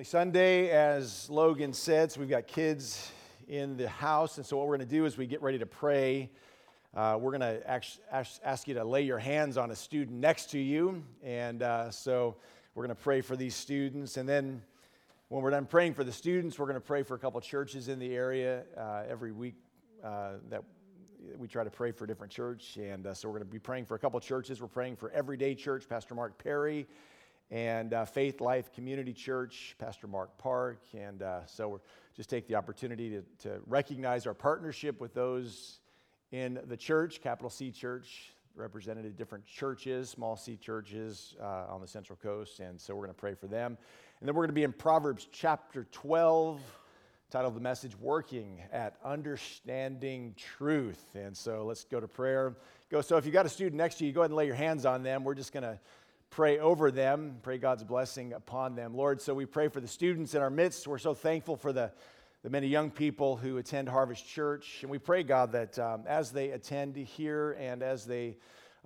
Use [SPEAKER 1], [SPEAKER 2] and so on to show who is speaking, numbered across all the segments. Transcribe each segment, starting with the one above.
[SPEAKER 1] Family Sunday, as Logan said, so we've got kids in the house, and so what we're going to do is we get ready to pray. We're going to ask you to lay your hands on a student next to you, and so we're going to pray for these students, and then when we're done praying for the students, we're going to pray for a couple churches in the area every week that we try to pray for a different church, and so we're going to be praying for a couple churches. We're praying for Everyday Church, Pastor Mark Perry, and Faith Life Community Church, Pastor Mark Park, and so we're just take the opportunity to recognize our partnership with those in the church, capital C Church, represented at different churches, small C churches on the Central Coast, and so we're going to pray for them. And then we're going to be in Proverbs chapter 12, title of the message, Working at Understanding Truth. And so let's go to prayer. So if you got a student next to you, go ahead and lay your hands on them. We're just going to pray over them, pray God's blessing upon them. Lord, so we pray for the students in our midst. We're so thankful for the many young people who attend Harvest Church. And we pray, God, that as they attend here and as they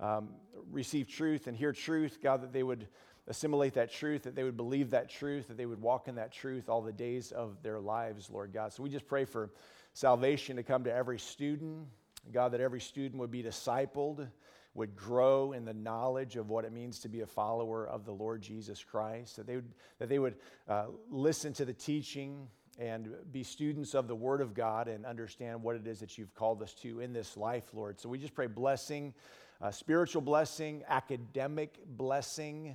[SPEAKER 1] receive truth and hear truth, God, that they would assimilate that truth, that they would believe that truth, that they would walk in that truth all the days of their lives, Lord God. So we just pray for salvation to come to every student. God, that every student would be discipled, would grow in the knowledge of what it means to be a follower of the Lord Jesus Christ, that they would listen to the teaching and be students of the Word of God and understand what it is that you've called us to in this life, Lord. So we just pray blessing, spiritual blessing, academic blessing,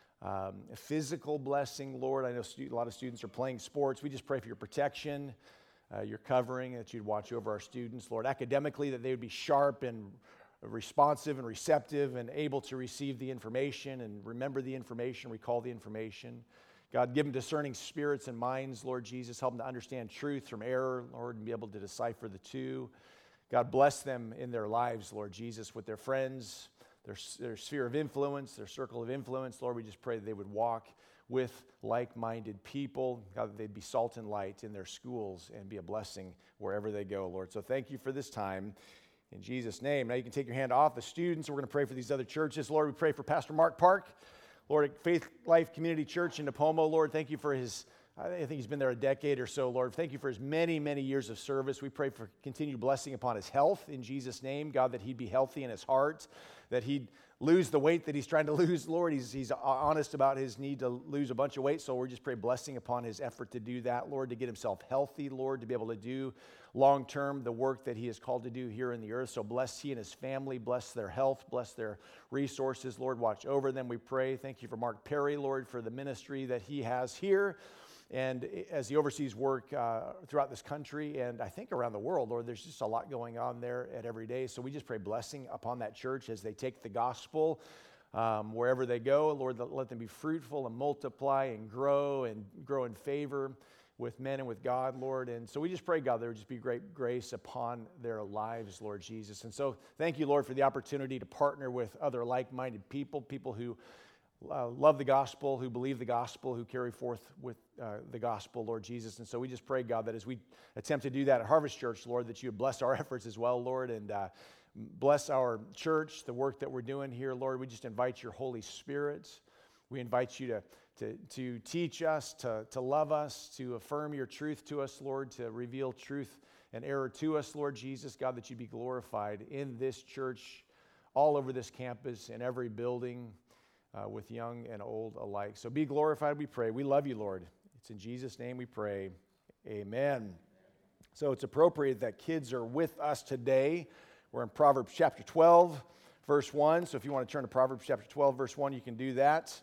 [SPEAKER 1] physical blessing, Lord. I know a lot of students are playing sports. We just pray for your protection, your covering, that you'd watch over our students, Lord. Academically, that they would be sharp and responsive and receptive and able to receive the information and remember the information, recall the information. God, give them discerning spirits and minds, Lord Jesus. Help them to understand truth from error, Lord, and be able to decipher the two. God, bless them in their lives, Lord Jesus, with their friends, their sphere of influence, their circle of influence. Lord, we just pray that they would walk with like-minded people. God, that they'd be salt and light in their schools and be a blessing wherever they go, Lord. So thank you for this time. In Jesus' name. Now you can take your hand off the students. We're going to pray for these other churches. Lord, we pray for Pastor Mark Park. Lord, at Faith Life Community Church in Napomo, Lord, thank you for his, I think he's been there a decade or so, Lord. Thank you for his many, many years of service. We pray for continued blessing upon his health in Jesus' name. God, that he'd be healthy in his heart, that he'd lose the weight that he's trying to lose, Lord. He's honest about his need to lose a bunch of weight, so we just pray blessing upon his effort to do that, Lord, to get himself healthy, Lord, to be able to do long-term the work that he is called to do here in the earth. So bless he and his family, bless their health, bless their resources, Lord, watch over them, we pray. Thank you for Mark Perry, Lord, for the ministry that he has here, and as he oversees work throughout this country and I think around the world, Lord, there's just a lot going on there at Every Day. So we just pray blessing upon that church as they take the gospel wherever they go. Lord, let them be fruitful and multiply and grow in favor with men and with God, Lord. And so we just pray, God, there would just be great grace upon their lives, Lord Jesus. And so thank you, Lord, for the opportunity to partner with other like-minded people who love the gospel, who believe the gospel, who carry forth with the gospel, Lord Jesus. And so we just pray, God, that as we attempt to do that at Harvest Church, Lord, that you would bless our efforts as well, Lord, and bless our church, the work that we're doing here, Lord. We just invite your Holy Spirit. We invite you to teach us, to love us, to affirm your truth to us, Lord, to reveal truth and error to us, Lord Jesus. God, that you be glorified in this church, all over this campus, in every building, with young and old alike. So be glorified, we pray. We love you, Lord. It's in Jesus' name we pray. Amen. So it's appropriate that kids are with us today. We're in Proverbs chapter 12, verse 1. So if you want to turn to Proverbs chapter 12, verse 1, you can do that.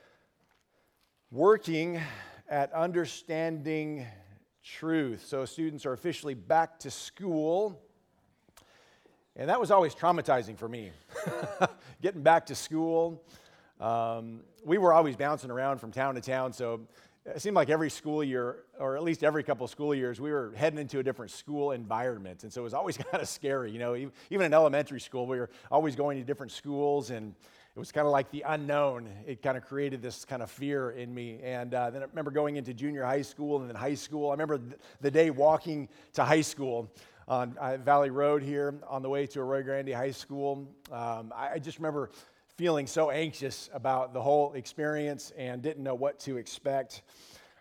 [SPEAKER 1] Working at understanding truth. So students are officially back to school. And that was always traumatizing for me, getting back to school. We were always bouncing around from town to town, so it seemed like every school year, or at least every couple of school years, we were heading into a different school environment, and so it was always kind of scary, you know. Even in elementary school, we were always going to different schools, and it was kind of like the unknown. It kind of created this kind of fear in me, and then I remember going into junior high school and then high school. I remember the day walking to high school on Valley Road here on the way to Arroyo Grande High School. I just remember feeling so anxious about the whole experience and didn't know what to expect.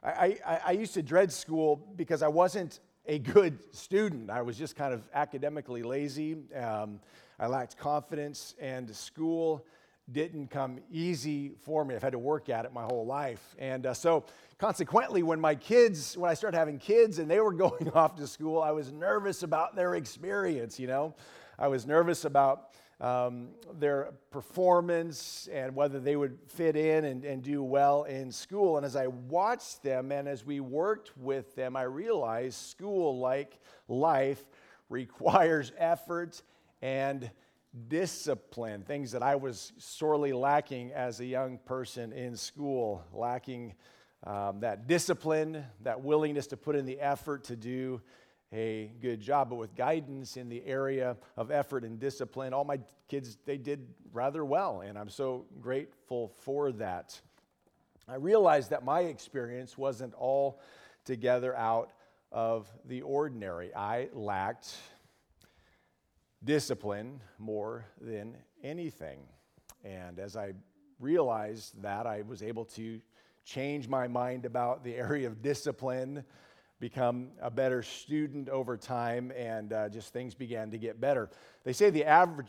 [SPEAKER 1] I used to dread school because I wasn't a good student. I was just kind of academically lazy. I lacked confidence, and school didn't come easy for me. I've had to work at it my whole life. And so consequently, when I started having kids and they were going off to school, I was nervous about their experience, I was nervous about their performance and whether they would fit in and do well in school. And as I watched them and as we worked with them, I realized school, like life, requires effort and discipline, things that I was sorely lacking as a young person in school, lacking that discipline, that willingness to put in the effort to do a good job. But with guidance in the area of effort and discipline, all my kids, they did rather well, and I'm so grateful for that. I realized that my experience wasn't altogether out of the ordinary. I lacked discipline more than anything. And as I realized that, I was able to change my mind about the area of discipline, become a better student over time, and just things began to get better. They say the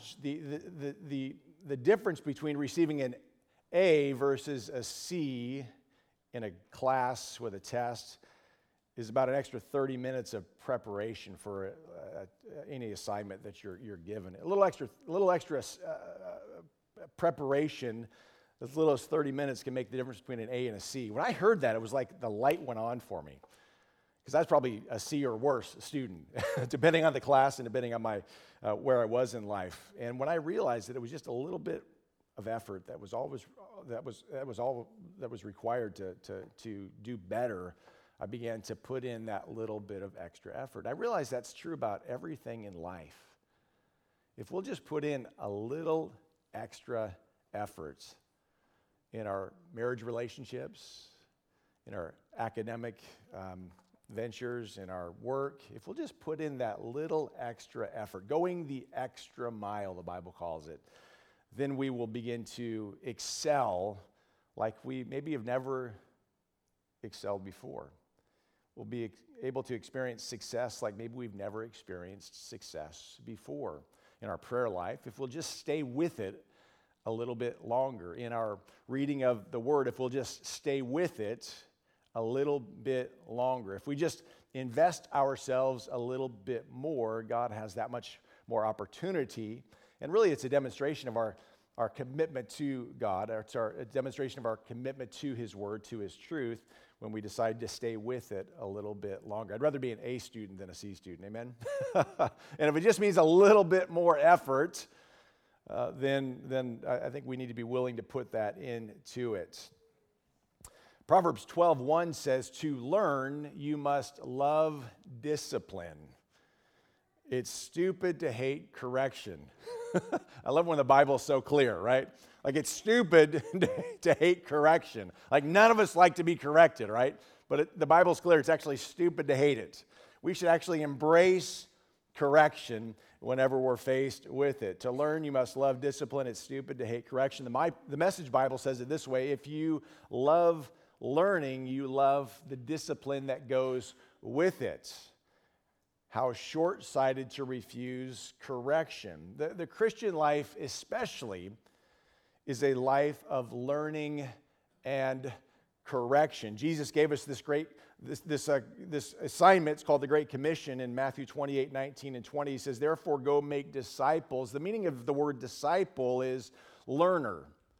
[SPEAKER 1] difference between receiving an A versus a C in a class with a test is about an extra 30 minutes of preparation for any assignment that you're given. A little extra preparation, as little as 30 minutes can make the difference between an A and a C. When I heard that, it was like the light went on for me, because I was probably a C or worse student, depending on the class and depending on my where I was in life. And when I realized that it was just a little bit of effort that was all that was required to do better, I began to put in that little bit of extra effort. I realize that's true about everything in life. If we'll just put in a little extra effort in our marriage relationships, in our academic ventures, in our work, if we'll just put in that little extra effort, going the extra mile, the Bible calls it, then we will begin to excel like we maybe have never excelled before. We'll be able to experience success like maybe we've never experienced success before. In our prayer life, if we'll just stay with it a little bit longer. In our reading of the Word, if we'll just stay with it a little bit longer. If we just invest ourselves a little bit more, God has that much more opportunity. And really, it's a demonstration of our commitment to God. It's a demonstration of our commitment to His Word, to His truth, when we decide to stay with it a little bit longer. I'd rather be an A student than a C student, amen? And if it just means a little bit more effort, then I think we need to be willing to put that into it. Proverbs 12:1 says, "To learn, you must love discipline. It's stupid to hate correction." I love when the Bible's so clear, right? Like, it's stupid to hate correction. Like, none of us like to be corrected, right? But the Bible's clear. It's actually stupid to hate it. We should actually embrace correction whenever we're faced with it. To learn, you must love discipline. It's stupid to hate correction. The Message Bible says it this way: if you love learning, you love the discipline that goes with it. How short-sighted to refuse correction. The Christian life especially is a life of learning and correction. Jesus gave us this assignment. It's called the Great Commission in Matthew 28:19 and 20. He says, "Therefore go make disciples." The meaning of the word disciple is learner,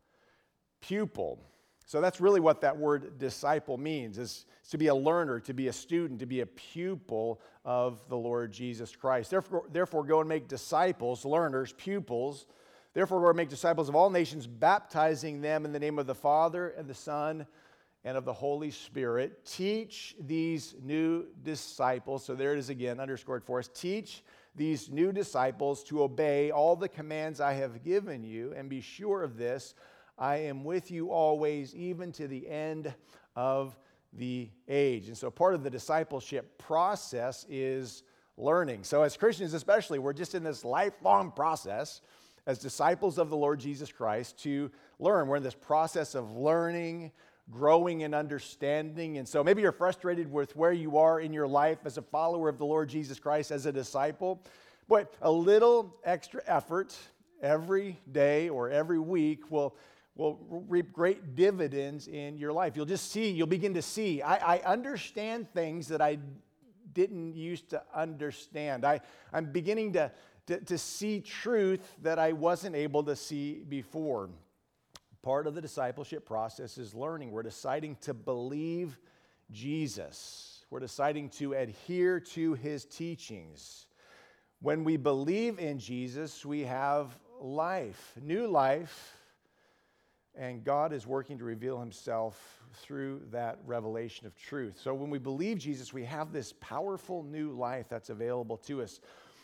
[SPEAKER 1] pupil. So that's really what that word disciple means, is to be a learner, to be a student, to be a pupil of the Lord Jesus Christ. Therefore go and make disciples, learners, pupils. Therefore go and make disciples of all nations, baptizing them in the name of the Father and the Son and of the Holy Spirit. Teach these new disciples, so there it is again, underscored for us. Teach these new disciples to obey all the commands I have given you, and be sure of this: I am with you always, even to the end of the age. And so part of the discipleship process is learning. So as Christians especially, we're just in this lifelong process as disciples of the Lord Jesus Christ to learn. We're in this process of learning, growing in understanding. And so maybe you're frustrated with where you are in your life as a follower of the Lord Jesus Christ, as a disciple. Boy, a little extra effort every day or every week will reap great dividends in your life. You'll begin to see, I understand things that I didn't used to understand. I'm beginning to see truth that I wasn't able to see before. Part of the discipleship process is learning. We're deciding to believe Jesus. We're deciding to adhere to his teachings. When we believe in Jesus, we have life, new life, and God is working to reveal himself through that revelation of truth. So when we believe Jesus, we have this powerful new life that's available to us.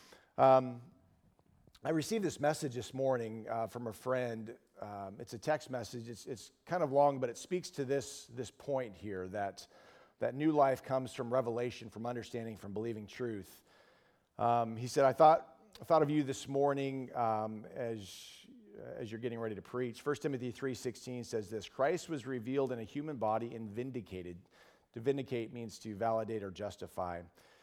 [SPEAKER 1] I received this message this morning from a friend. It's a text message. It's kind of long, but it speaks to this point here, that new life comes from revelation, from understanding, from believing truth. He said, I thought of you this morning as you're getting ready to preach. 1 Timothy 3:16 says this: Christ was revealed in a human body and vindicated. To vindicate means to validate or justify.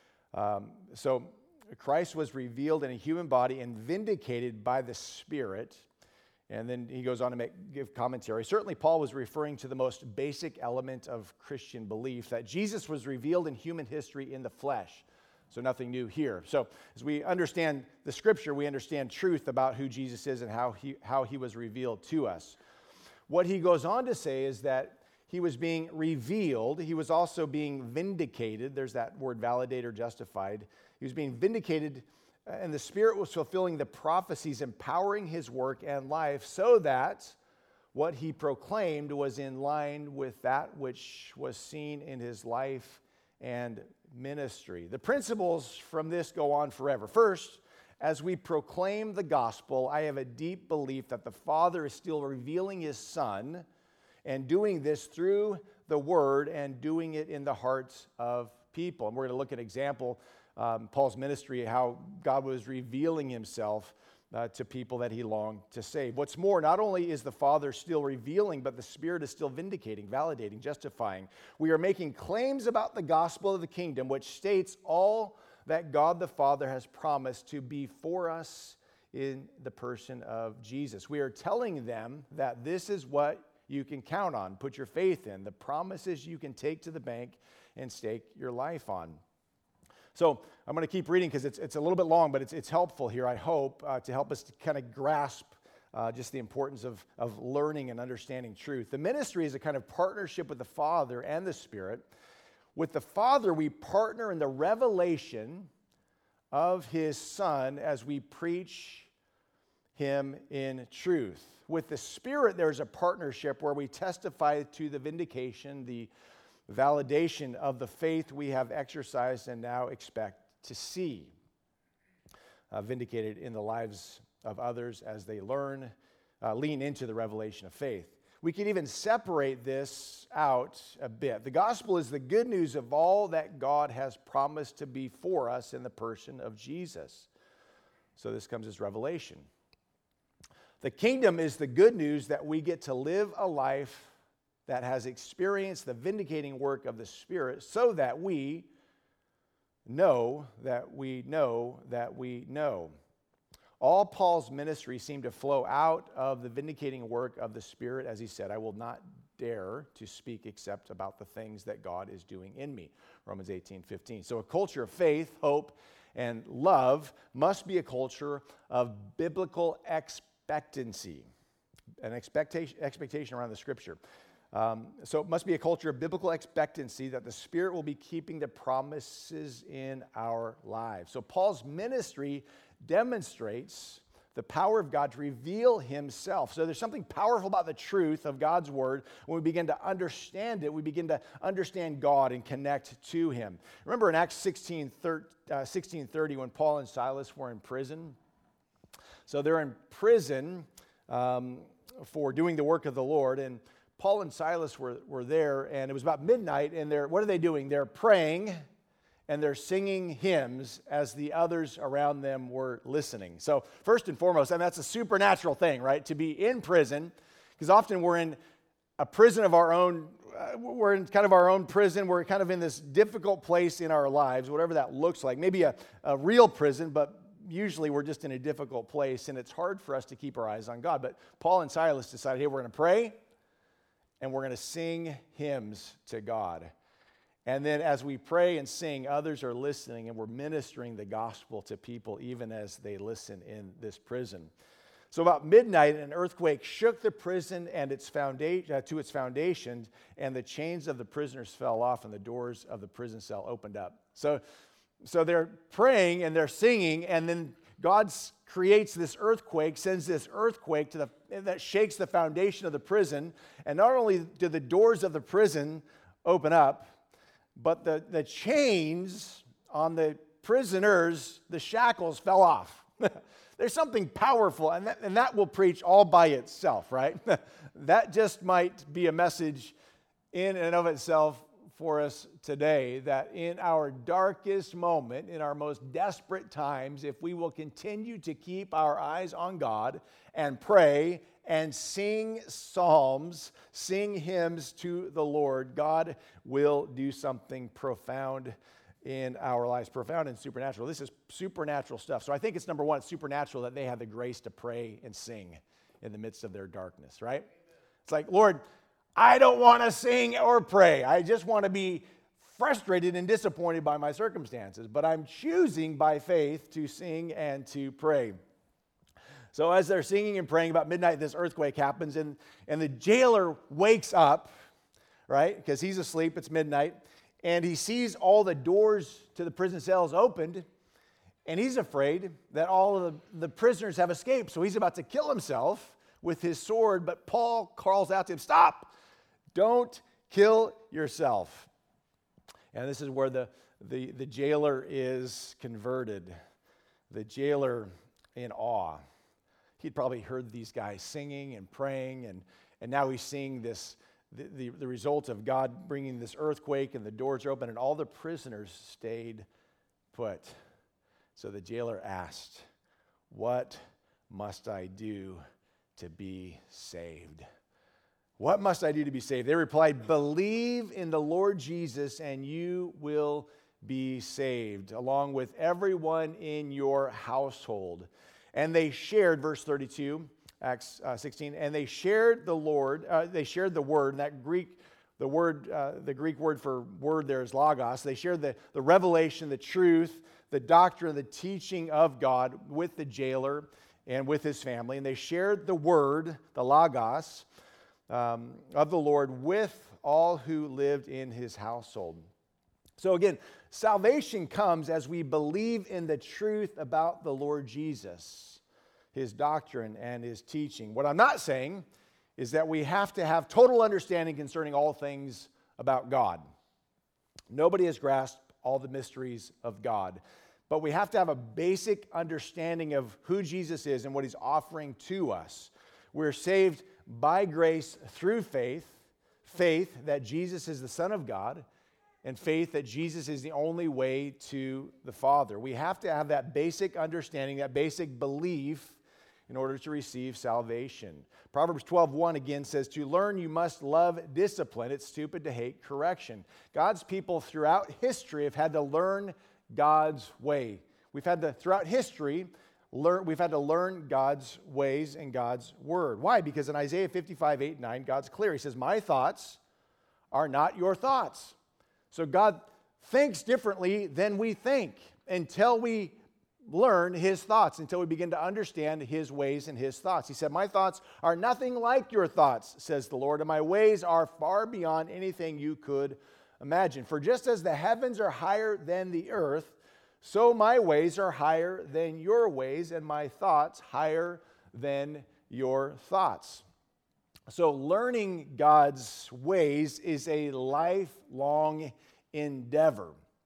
[SPEAKER 1] So Christ was revealed in a human body and vindicated by the Spirit. And then he goes on to give commentary. Certainly, Paul was referring to the most basic element of Christian belief, that Jesus was revealed in human history in the flesh. So nothing new here. So as we understand the Scripture, we understand truth about who Jesus is and how he was revealed to us. What he goes on to say is that he was being revealed. He was also being vindicated. There's that word, validate or justified. He was being vindicated, and the Spirit was fulfilling the prophecies, empowering his work and life so that what he proclaimed was in line with that which was seen in his life and ministry. The principles from this go on forever. First, as we proclaim the gospel, I have a deep belief that the Father is still revealing his Son and doing this through the Word and doing it in the hearts of people. And we're going to look at an example, Paul's ministry, how God was revealing himself to people that he longed to save. What's more, not only is the Father still revealing, but the Spirit is still vindicating, validating, justifying. We are making claims about the gospel of the kingdom, which states all that God the Father has promised to be for us in the person of Jesus. We are telling them that this is what you can count on, put your faith in, the promises you can take to the bank and stake your life on. So I'm going to keep reading because it's a little bit long, but it's helpful here, I hope, to help us to kind of grasp just the importance of learning and understanding truth. The ministry is a kind of partnership with the Father and the Spirit. With the Father, we partner in the revelation of his Son as we preach him in truth. With the Spirit, there's a partnership where we testify to the vindication, the validation of the faith we have exercised and now expect to see vindicated in the lives of others as they lean into the revelation of faith. We can even separate this out a bit. The gospel is the good news of all that God has promised to be for us in the person of Jesus. So this comes as revelation. The kingdom is the good news that we get to live a life that has experienced the vindicating work of the Spirit so that we know that we know that we know. All Paul's ministry seemed to flow out of the vindicating work of the Spirit, as he said, I will not dare to speak except about the things that God is doing in me. Romans 18:15. So a culture of faith, hope, and love must be a culture of biblical expectancy, an expectation around the Scripture. So it must be a culture of biblical expectancy that the Spirit will be keeping the promises in our lives. So Paul's ministry demonstrates the power of God to reveal himself. So there's something powerful about the truth of God's word. When we begin to understand it, we begin to understand God and connect to him. Remember in Acts 16:30 when Paul and Silas were in prison? So they're in prison for doing the work of the Lord, and Paul and Silas were there, and it was about midnight, and what are they doing? They're praying, and they're singing hymns as the others around them were listening. So first and foremost, and that's a supernatural thing, right? To be in prison, because often we're in a prison of our own. We're in kind of our own prison. We're kind of in this difficult place in our lives, whatever that looks like. Maybe a real prison, but usually we're just in a difficult place, and it's hard for us to keep our eyes on God. But Paul and Silas decided, hey, we're going to pray, and we're going to sing hymns to God. And then as we pray and sing, others are listening, and we're ministering the gospel to people even as they listen in this prison. So about midnight, an earthquake shook the prison and its foundation to its foundations, and the chains of the prisoners fell off, and the doors of the prison cell opened up. So they're praying and they're singing, and then God creates this earthquake, sends this earthquake that shakes the foundation of the prison. And not only do the doors of the prison open up, but the chains on the prisoners, the shackles fell off. There's something powerful, and that will preach all by itself, right? That just might be a message in and of itself for us today, that in our darkest moment, in our most desperate times, if we will continue to keep our eyes on God and pray and sing psalms, sing hymns to the Lord, God will do something profound in our lives, profound and supernatural. This is supernatural stuff. So I think it's number one, it's supernatural that they have the grace to pray and sing in the midst of their darkness, right? It's like, Lord, I don't want to sing or pray. I just want to be frustrated and disappointed by my circumstances, but I'm choosing by faith to sing and to pray. So as they're singing and praying, about midnight, this earthquake happens, and the jailer wakes up, right? Because he's asleep, it's midnight, and he sees all the doors to the prison cells opened, and he's afraid that all of the prisoners have escaped. So he's about to kill himself with his sword, but Paul calls out to him, stop, don't kill yourself. And this is where the jailer is converted. The jailer in awe. He'd probably heard these guys singing and praying, and now he's seeing this, the result of God bringing this earthquake, and the doors are open, and all the prisoners stayed put. So the jailer asked, what must I do to be saved? What must I do to be saved? They replied, believe in the Lord Jesus and you will be saved, along with everyone in your household. And they shared, verse 32, Acts 16, and they shared the word, and that the Greek word for word there is logos. They shared the revelation, the truth, the doctrine, the teaching of God with the jailer and with his family. And they shared the word, the logos, of the Lord with all who lived in his household. So again, salvation comes as we believe in the truth about the Lord Jesus, his doctrine and his teaching. What I'm not saying is that we have to have total understanding concerning all things about God. Nobody has grasped all the mysteries of God. But we have to have a basic understanding of who Jesus is and what he's offering to us. We're saved by grace through faith that Jesus is the Son of God, and faith that Jesus is the only way to the Father. We have to have that basic understanding, that basic belief in order to receive salvation. Proverbs 12:1 again says, to learn you must love discipline. It's stupid to hate correction. God's people throughout history have had to learn God's way. Throughout history, we've had to learn God's ways and God's word. Why? Because in Isaiah 55:8-9, God's clear. He says, my thoughts are not your thoughts. So God thinks differently than we think until we learn his thoughts, until we begin to understand his ways and his thoughts. He said, my thoughts are nothing like your thoughts, says the Lord, and my ways are far beyond anything you could imagine. For just as the heavens are higher than the earth, so my ways are higher than your ways, and my thoughts higher than your thoughts. So learning God's ways is a lifelong endeavor.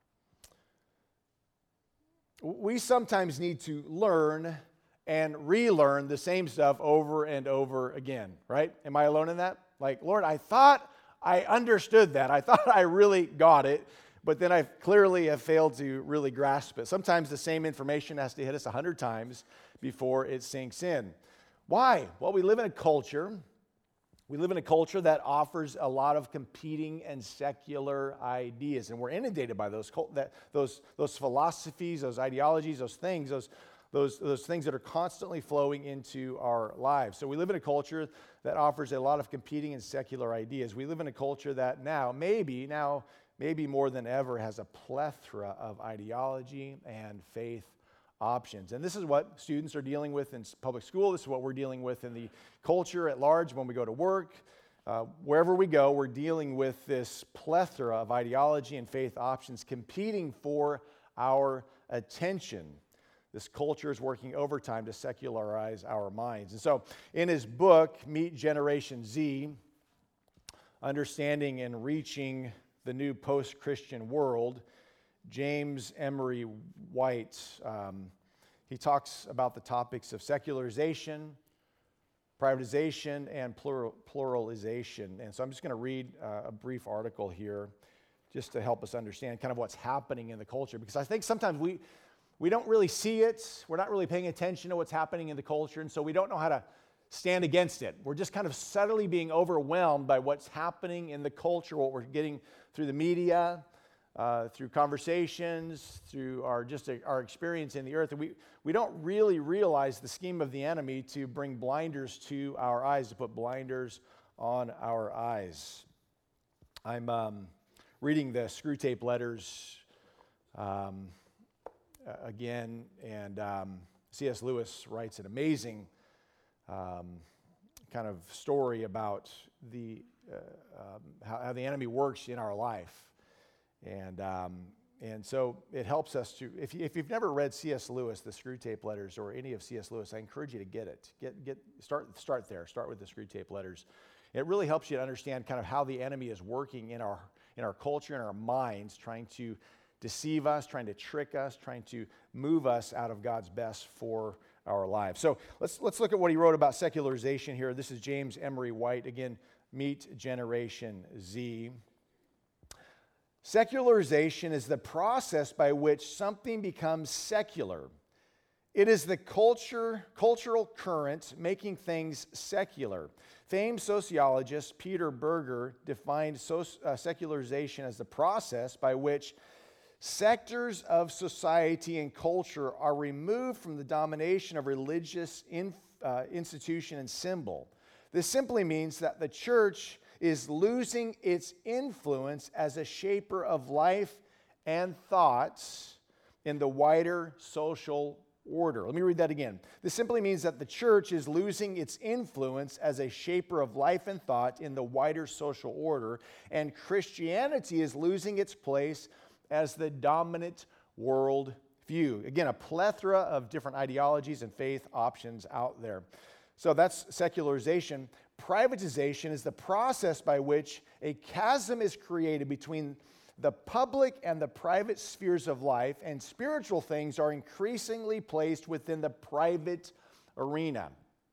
[SPEAKER 1] We sometimes need to learn and relearn the same stuff over and over again, right? Am I alone in that? Like, Lord, I thought I understood that. I thought I really got it, but then I clearly have failed to really grasp it. Sometimes the same information has to hit us 100 times before it sinks in. Why? Well, we live in a culture We live in a culture that offers a lot of competing and secular ideas, and we're inundated by those philosophies, those ideologies, those things that are constantly flowing into our lives. So we live in a culture that offers a lot of competing and secular ideas. We live in a culture that maybe more than ever, has a plethora of ideology and faith options. And this is what students are dealing with in public school. This is what we're dealing with in the culture at large when we go to work. Wherever we go, we're dealing with this plethora of ideology and faith options competing for our attention. This culture is working overtime to secularize our minds. And so in his book, Meet Generation Z, Understanding and Reaching the New Post-Christian World, James Emery White, he talks about the topics of secularization, privatization, and pluralization. And so I'm just going to read a brief article here just to help us understand kind of what's happening in the culture, because I think sometimes we don't really see it. We're not really paying attention to what's happening in the culture, and so we don't know how to stand against it. We're just kind of subtly being overwhelmed by what's happening in the culture, what we're getting through the media, through conversations, through our experience in the earth. And we don't really realize the scheme of the enemy to bring blinders to our eyes, to put blinders on our eyes. I'm reading the Screwtape Letters again, and C.S. Lewis writes an amazing kind of story about how the enemy works in our life. And so it helps us to, if you've never read C.S. Lewis, the Screwtape Letters, or any of C.S. Lewis, I encourage you to get it. Start there. Start with the Screwtape Letters. It really helps you to understand kind of how the enemy is working in our culture, in our minds, trying to deceive us, trying to trick us, trying to move us out of God's best for our lives. So let's look at what he wrote about secularization here. This is James Emery White. Again, Meet Generation Z. Secularization is the process by which something becomes secular. It is the cultural current making things secular. Famed sociologist Peter Berger defined secularization as the process by which sectors of society and culture are removed from the domination of religious institution and symbol. This simply means that the church is losing its influence as a shaper of life and thoughts in the wider social order. Let me read that again. This simply means that the church is losing its influence as a shaper of life and thought in the wider social order, and Christianity is losing its place as the dominant world view. Again, a plethora of different ideologies and faith options out there. So that's secularization. Privatization is the process by which a chasm is created between the public and the private spheres of life, and spiritual things are increasingly placed within the private arena.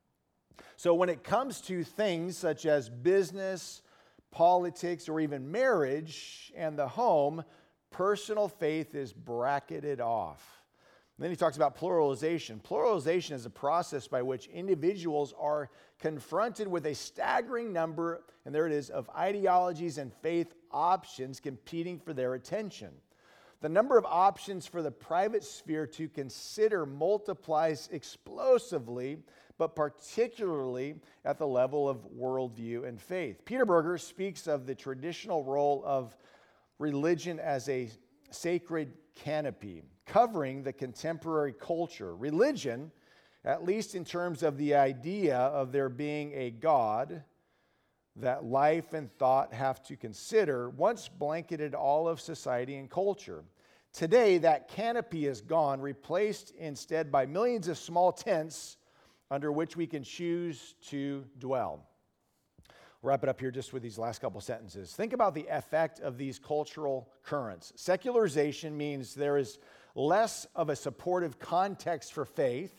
[SPEAKER 1] So when it comes to things such as business, politics, or even marriage and the home, personal faith is bracketed off. And then he talks about pluralization. Pluralization is a process by which individuals are confronted with a staggering number, and there it is, of ideologies and faith options competing for their attention. The number of options for the private sphere to consider multiplies explosively, but particularly at the level of worldview and faith. Peter Berger speaks of the traditional role of religion as a sacred canopy covering the contemporary culture. Religion, at least in terms of the idea of there being a God that life and thought have to consider, once blanketed all of society and culture. Today, that canopy is gone, replaced instead by millions of small tents under which we can choose to dwell. We'll wrap it up here just with these last couple sentences. Think about the effect of these cultural currents. Secularization means there is less of a supportive context for faith.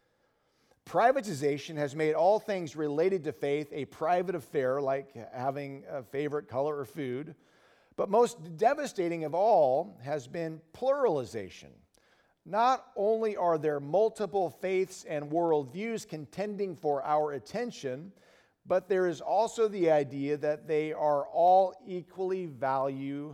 [SPEAKER 1] Privatization has made all things related to faith a private affair, like having a favorite color or food. But most devastating of all has been pluralization. Not only are there multiple faiths and worldviews contending for our attention, but there is also the idea that they are all equally valid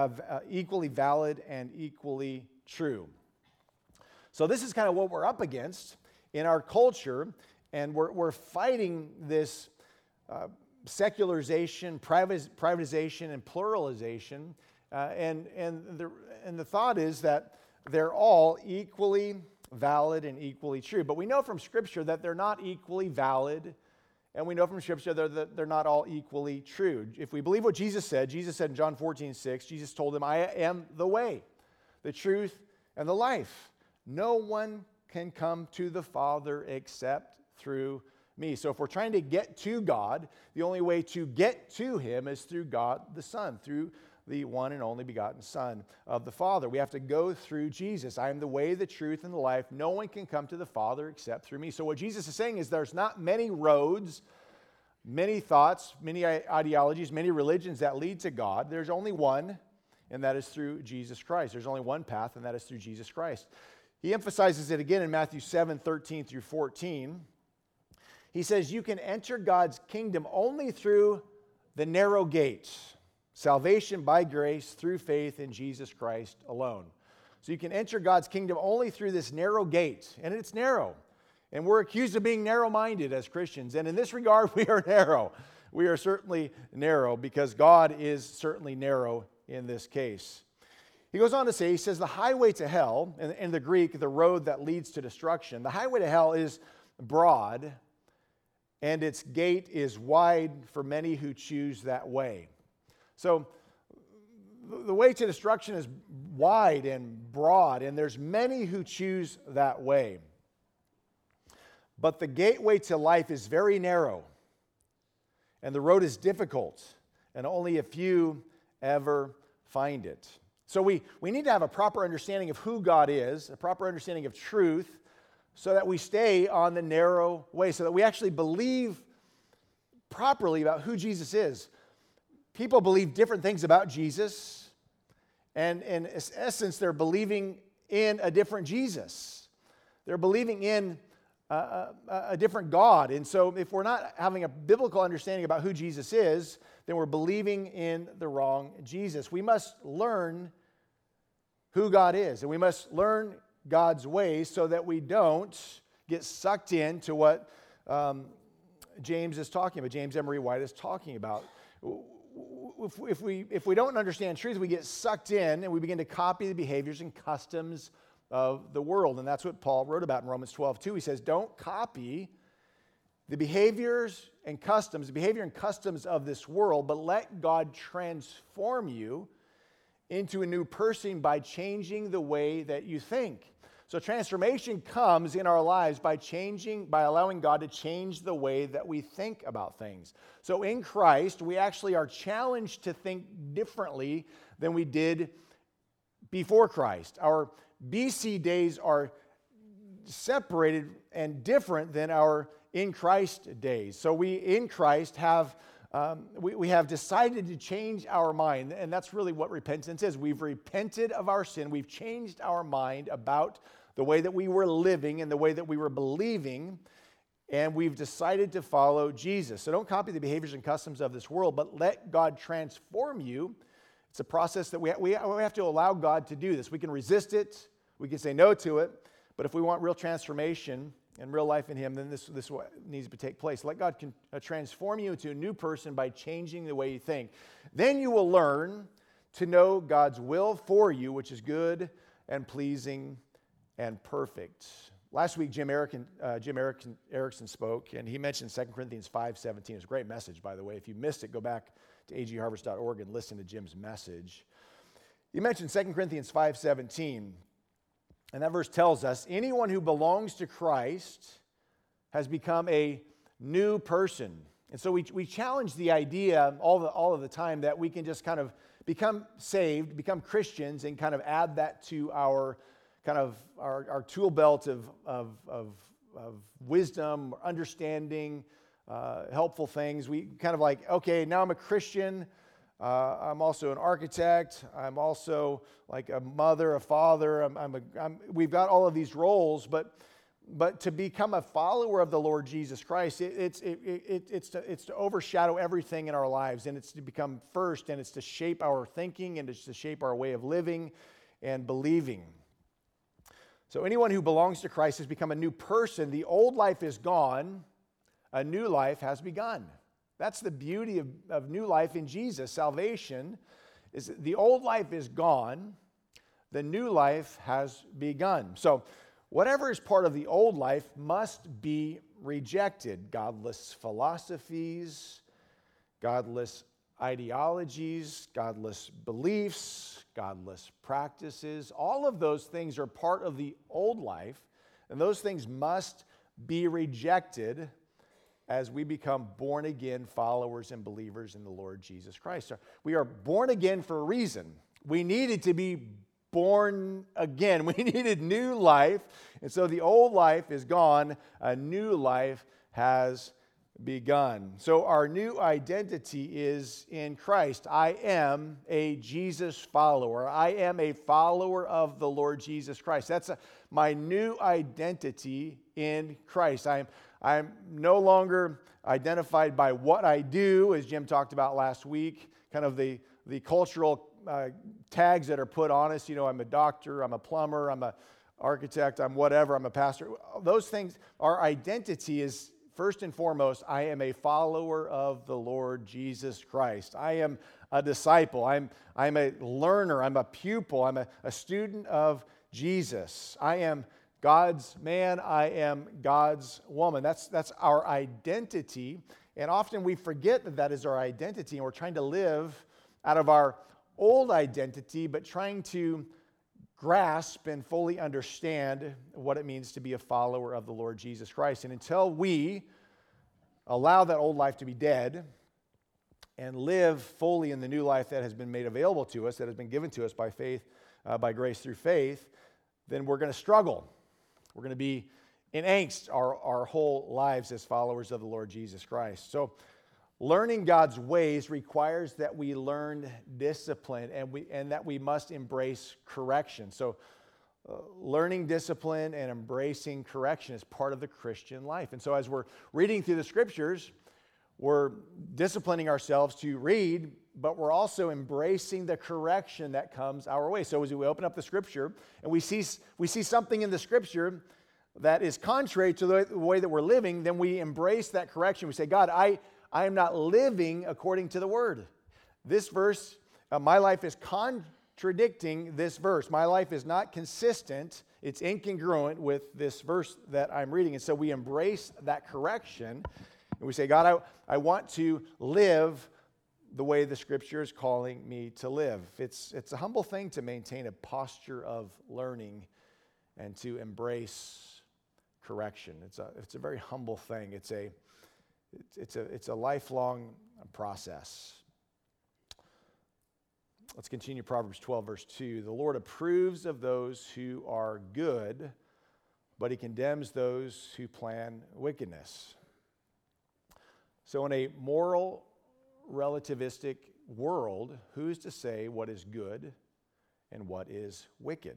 [SPEAKER 1] and equally true. So this is kind of what we're up against in our culture, and we're fighting this secularization, privatization, and pluralization, and the thought is that they're all equally valid and equally true. But we know from Scripture that they're not equally valid, and we know from Scripture that they're not all equally true. If we believe what Jesus said in John 14:6, Jesus told them, "I am the way, the truth, and the life. No one can come to the Father except through me." So if we're trying to get to God, the only way to get to Him is through God the Son, through the one and only begotten Son of the Father. We have to go through Jesus. I am the way, the truth, and the life. No one can come to the Father except through me. So what Jesus is saying is there's not many roads, many thoughts, many ideologies, many religions that lead to God. There's only one, and that is through Jesus Christ. There's only one path, and that is through Jesus Christ. He emphasizes it again in Matthew 7:13 through 14. He says, you can enter God's kingdom only through the narrow gate. Salvation by grace through faith in Jesus Christ alone. So you can enter God's kingdom only through this narrow gate, and it's narrow. And we're accused of being narrow-minded as Christians, and in this regard, we are narrow. We are certainly narrow because God is certainly narrow in this case. He goes on to say, he says, the highway to hell, in the Greek, the road that leads to destruction, the highway to hell is broad, and its gate is wide for many who choose that way. So the way to destruction is wide and broad, and there's many who choose that way. But the gateway to life is very narrow, and the road is difficult, and only a few ever find it. So we need to have a proper understanding of who God is, a proper understanding of truth, so that we stay on the narrow way, so that we actually believe properly about who Jesus is. People believe different things about Jesus, and in essence, they're believing in a different Jesus. They're believing in a different God. And so if we're not having a biblical understanding about who Jesus is, then we're believing in the wrong Jesus. We must learn who God is, and we must learn God's ways so that we don't get sucked into what James is talking about, James Emery White is talking about. If we don't understand truth, we get sucked in and we begin to copy the behaviors and customs of the world. And that's what Paul wrote about in Romans 12:2. He says, don't copy the behaviors and customs, the behavior and customs of this world, but let God transform you into a new person by changing the way that you think. So transformation comes in our lives by allowing God to change the way that we think about things. So in Christ, we actually are challenged to think differently than we did before Christ. Our BC days are separated and different than our in Christ days. So we in Christ have we have decided to change our mind, and that's really what repentance is. We've repented of our sin. We've changed our mind about the way that we were living and the way that we were believing, and we've decided to follow Jesus. So don't copy the behaviors and customs of this world, but let God transform you. It's a process that we have to allow God to do this. We can resist it. We can say no to it. But if we want real transformation and real life in Him, then this needs to take place. Let God transform you into a new person by changing the way you think. Then you will learn to know God's will for you, which is good and pleasing and perfect. Last week, Jim Erickson spoke, and he mentioned 2 Corinthians 5:17. It was a great message, by the way. If you missed it, go back to agharvest.org and listen to Jim's message. He mentioned 2 Corinthians 5:17, and that verse tells us, anyone who belongs to Christ has become a new person. And so we challenge the idea all of the time that we can just kind of become saved, become Christians, and kind of add that to our tool belt of wisdom, understanding, helpful things. We kind of like, okay, now I'm a Christian. I'm also an architect. I'm also like a mother, a father. We've got all of these roles, but But to become a follower of the Lord Jesus Christ, it's to overshadow everything in our lives, and it's to become first, and it's to shape our thinking, and it's to shape our way of living and believing. So anyone who belongs to Christ has become a new person. The old life is gone. A new life has begun. That's the beauty of new life in Jesus. Salvation is the old life is gone. The new life has begun. So whatever is part of the old life must be rejected. Godless philosophies, godless ideologies, godless beliefs, godless practices. All of those things are part of the old life, and those things must be rejected as we become born again followers and believers in the Lord Jesus Christ. So we are born again for a reason. We needed to be born again. We needed new life. And so the old life is gone. A new life has begun. So our new identity is in Christ. I am a Jesus follower. I am a follower of the Lord Jesus Christ. That's my new identity in Christ. I'm no longer identified by what I do, as Jim talked about last week, kind of the cultural tags that are put on us. You know, I'm a doctor, I'm a plumber, I'm an architect, I'm whatever, I'm a pastor. Those things, our identity is first and foremost, I am a follower of the Lord Jesus Christ. I am a disciple. I'm a learner. I'm a pupil. I'm a student of Jesus. I am God's man. I am God's woman. That's our identity. And often we forget that that is our identity, and we're trying to live out of our old identity, but trying to grasp and fully understand what it means to be a follower of the Lord Jesus Christ. And until we allow that old life to be dead and live fully in the new life that has been made available to us, that has been given to us by faith, by grace through faith, then we're going to struggle. We're going to be in angst our whole lives as followers of the Lord Jesus Christ. So learning God's ways requires that we learn discipline and that we must embrace correction. So learning discipline and embracing correction is part of the Christian life. And so as we're reading through the Scriptures, we're disciplining ourselves to read, but we're also embracing the correction that comes our way. So as we open up the Scripture and we see something in the Scripture that is contrary to the way that we're living, then we embrace that correction. We say, God, I am not living according to the Word. This verse, my life is contradicting this verse. My life is not consistent. It's incongruent with this verse that I'm reading. And so we embrace that correction, and we say, God, I want to live the way the Scripture is calling me to live. It's a humble thing to maintain a posture of learning and to embrace correction. It's a very humble thing. It's a lifelong process. Let's continue Proverbs 12, verse 2. The Lord approves of those who are good, but he condemns those who plan wickedness. So in a moral, relativistic world, who's to say what is good and what is wicked?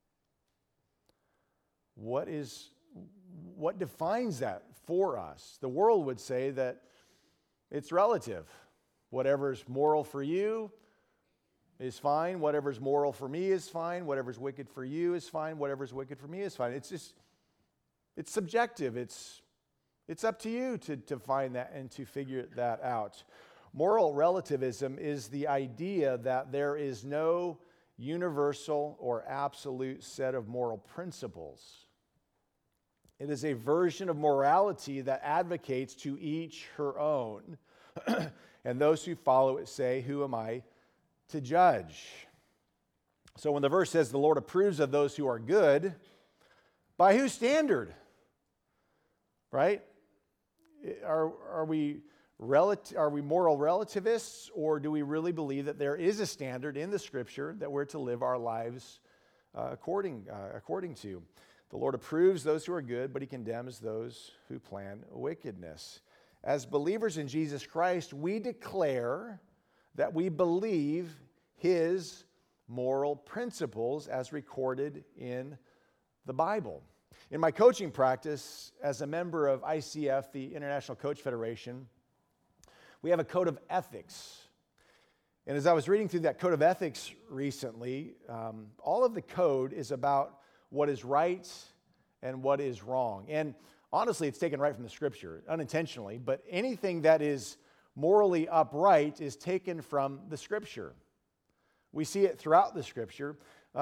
[SPEAKER 1] What defines that for us? The world would say that it's relative. Whatever's moral for you is fine. Whatever's moral for me is fine. Whatever's wicked for you is fine. Whatever's wicked for me is fine. It's subjective. It's up to you to find that and to figure that out. Moral relativism is the idea that there is no universal or absolute set of moral principles. It is a version of morality that advocates to each her own. And those who follow it say, who am I to judge? So when the verse says the Lord approves of those who are good, by whose standard? Right? Are we moral relativists, or do we really believe that there is a standard in the Scripture that we're to live our lives according to? The Lord approves those who are good, but he condemns those who plan wickedness. As believers in Jesus Christ, we declare that we believe his moral principles as recorded in the Bible. In my coaching practice, as a member of ICF, the International Coach Federation, we have a code of ethics. And as I was reading through that code of ethics recently, all of the code is about what is right and what is wrong. And honestly, it's taken right from the scripture, unintentionally, but anything that is morally upright is taken from the scripture. We see it throughout the scripture.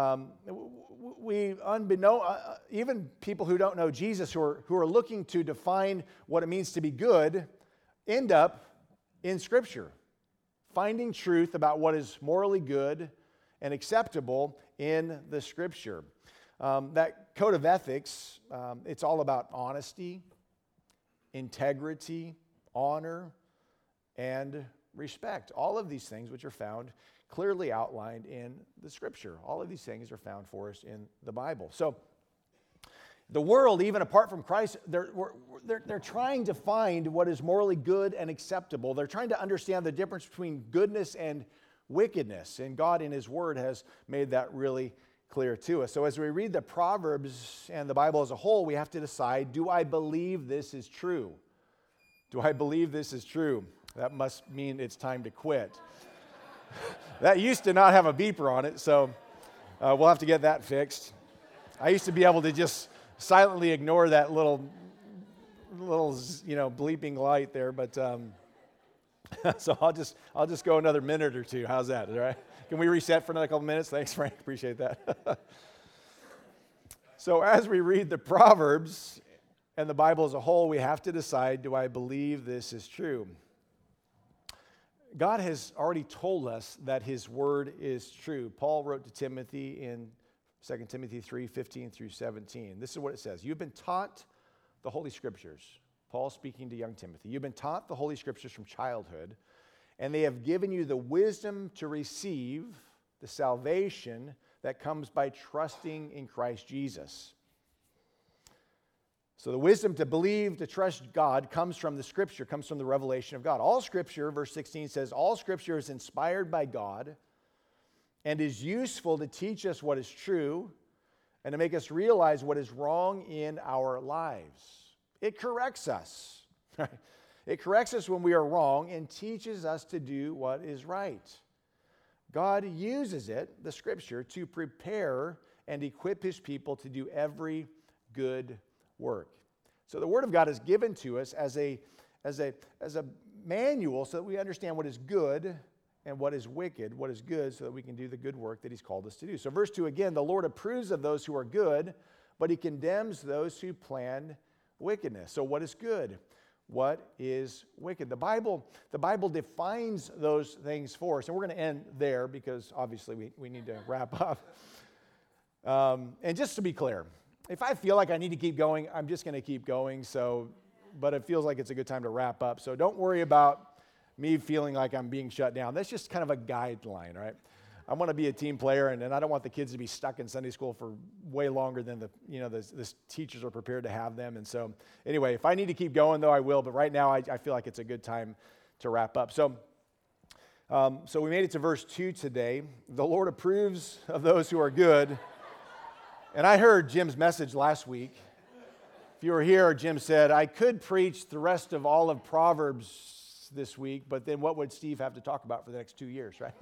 [SPEAKER 1] Even people who don't know Jesus, who are looking to define what it means to be good, end up in Scripture, finding truth about what is morally good and acceptable in the Scripture. That code of ethics, it's all about honesty, integrity, honor, and respect. All of these things which are found clearly outlined in the Scripture. All of these things are found for us in the Bible. So the world, even apart from Christ, they're trying to find what is morally good and acceptable. They're trying to understand the difference between goodness and wickedness. And God in His Word has made that really clear to us. So as we read the Proverbs and the Bible as a whole, we have to decide, do I believe this is true? Do I believe this is true? That must mean it's time to quit. That used to not have a beeper on it, so we'll have to get that fixed. I used to be able to just silently ignore that little bleeping light there, but so I'll just go another minute or two. How's that? All right? Can we reset for another couple minutes? Thanks, Frank. Appreciate that. So as we read the Proverbs and the Bible as a whole, we have to decide, do I believe this is true? God has already told us that His Word is true. Paul wrote to Timothy in 2 Timothy 3:15 through 17. This is what it says. You've been taught the Holy Scriptures. Paul speaking to young Timothy. You've been taught the Holy Scriptures from childhood, and they have given you the wisdom to receive the salvation that comes by trusting in Christ Jesus. So the wisdom to believe, to trust God comes from the Scripture, comes from the revelation of God. All Scripture, verse 16 says, all Scripture is inspired by God and is useful to teach us what is true and to make us realize what is wrong in our lives. It corrects us. It corrects us when we are wrong and teaches us to do what is right. God uses it, the Scripture, to prepare and equip His people to do every good work. So the Word of God is given to us as a manual so that we understand what is good and what is wicked, what is good, so that we can do the good work that He's called us to do. So verse 2 again, the Lord approves of those who are good, but He condemns those who plan wickedness. So what is good? What is wicked? The Bible defines those things for us, and we're going to end there because obviously we need to wrap up. And just to be clear, if I feel like I need to keep going, I'm just going to keep going. But it feels like it's a good time to wrap up. So don't worry about me feeling like I'm being shut down. That's just kind of a guideline, right? I want to be a team player, and I don't want the kids to be stuck in Sunday school for way longer than the teachers are prepared to have them. And so anyway, if I need to keep going, though, I will. But right now, I feel like it's a good time to wrap up. So we made it to verse 2 today. The Lord approves of those who are good. And I heard Jim's message last week. If you were here, Jim said, I could preach the rest of all of Proverbs this week, but then what would Steve have to talk about for the next 2 years, right?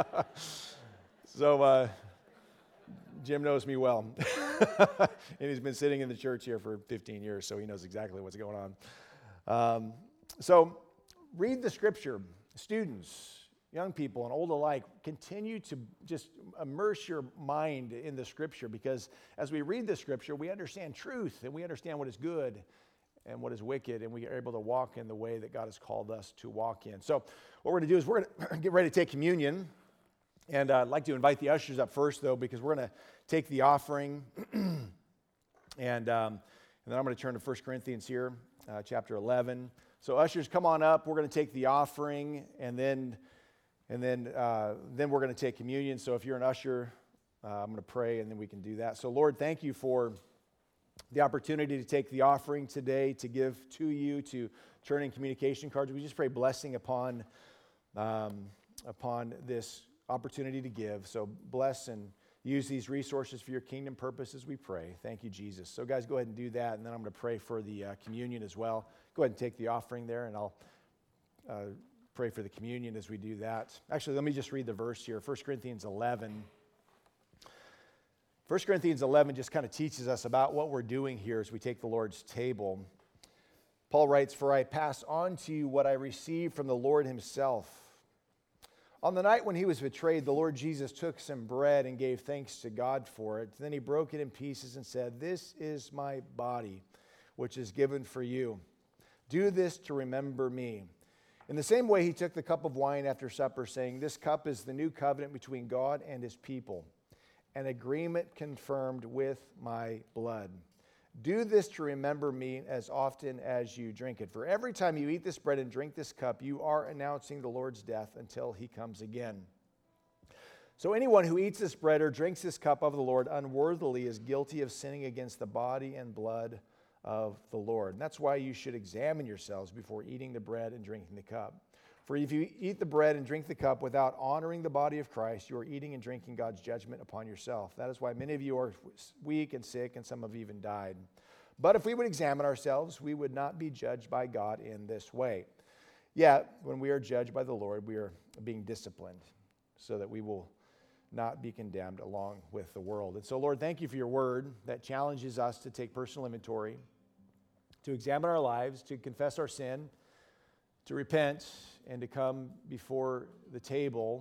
[SPEAKER 1] So Jim knows me well. And he's been sitting in the church here for 15 years, so he knows exactly what's going on. So read the Scripture. Students, young people and old alike, continue to just immerse your mind in the Scripture, because as we read the Scripture, we understand truth and we understand what is good and what is wicked, and we are able to walk in the way that God has called us to walk in. So what we're going to do is we're going to get ready to take communion, and I'd like to invite the ushers up first, though, because we're going to take the offering, and then I'm going to turn to 1 Corinthians here, chapter 11. So ushers, come on up. We're going to take the offering, and then we're going to take communion. So if you're an usher, I'm going to pray, and then we can do that. So Lord, thank you for the opportunity to take the offering today, to give to you, to turn in communication cards. We just pray blessing upon this opportunity to give. So bless and use these resources for your kingdom purposes, we pray. Thank you, Jesus. So guys, go ahead and do that, and then I'm going to pray for the communion as well. Go ahead and take the offering there, and I'll pray for the communion as we do that. Actually, let me just read the verse here, 1 Corinthians 11. 1 Corinthians 11 just kind of teaches us about what we're doing here as we take the Lord's table. Paul writes, "For I pass on to you what I received from the Lord himself. On the night when he was betrayed, the Lord Jesus took some bread and gave thanks to God for it. Then he broke it in pieces and said, 'This is my body, which is given for you. Do this to remember me.' In the same way, he took the cup of wine after supper, saying, 'This cup is the new covenant between God and his people, an agreement confirmed with my blood. Do this to remember me as often as you drink it. For every time you eat this bread and drink this cup, you are announcing the Lord's death until he comes again. So anyone who eats this bread or drinks this cup of the Lord unworthily is guilty of sinning against the body and blood of the Lord.' And that's why you should examine yourselves before eating the bread and drinking the cup. For if you eat the bread and drink the cup without honoring the body of Christ, you are eating and drinking God's judgment upon yourself. That is why many of you are weak and sick, and some have even died. But if we would examine ourselves, we would not be judged by God in this way. Yet, when we are judged by the Lord, we are being disciplined so that we will not be condemned along with the world." And so, Lord, thank you for your word that challenges us to take personal inventory, to examine our lives, to confess our sin, to repent, and to come before the table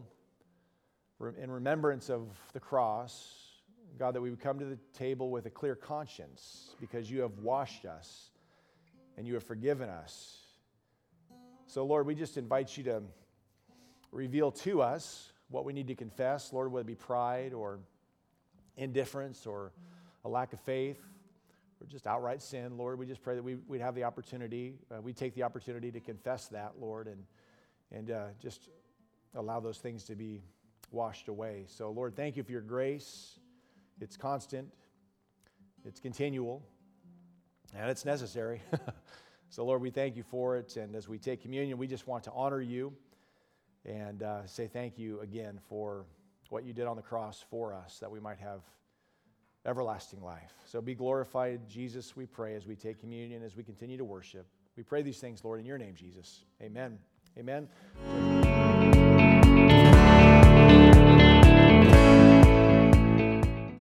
[SPEAKER 1] in remembrance of the cross. God, that we would come to the table with a clear conscience because you have washed us and you have forgiven us. So, Lord, we just invite you to reveal to us what we need to confess, Lord, whether it be pride or indifference or a lack of faith or just outright sin. Lord, we just pray that we'd have the opportunity, we'd take the opportunity to confess that, Lord, and just allow those things to be washed away. So, Lord, thank you for your grace. It's constant, it's continual, and it's necessary. So, Lord, we thank you for it. And as we take communion, we just want to honor you and say thank you again for what you did on the cross for us, that we might have everlasting life. So be glorified, Jesus, we pray, as we take communion, as we continue to worship. We pray these things, Lord, in your name, Jesus. Amen. Amen.